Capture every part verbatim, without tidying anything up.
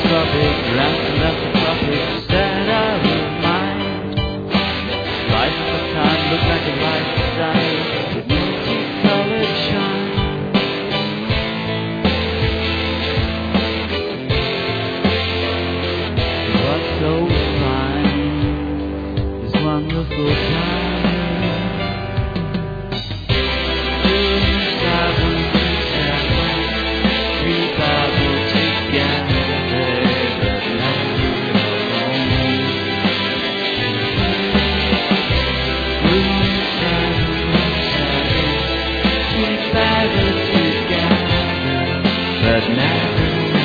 tropic, ransom of the tropics, set out of mind. Rise of the time, look like a lifestyle with multicolored shine. What's so fine is wonderful time. But never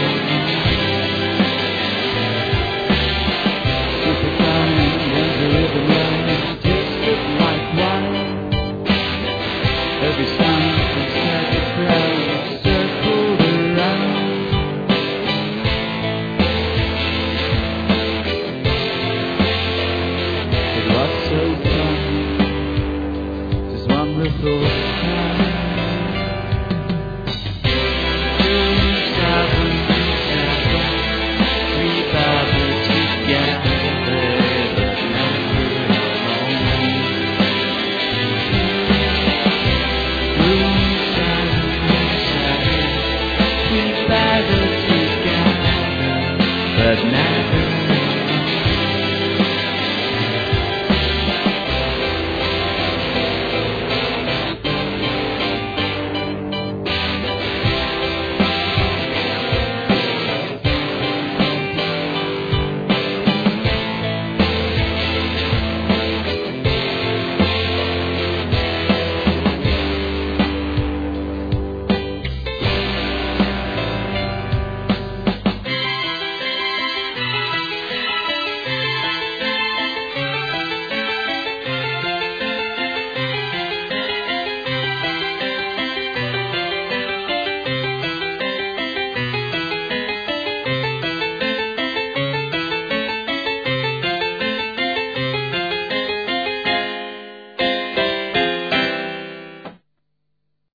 super fun and the rhythm line tasted like wine. Every sound inside the crowd circled around. It was so fun, this wonderful time.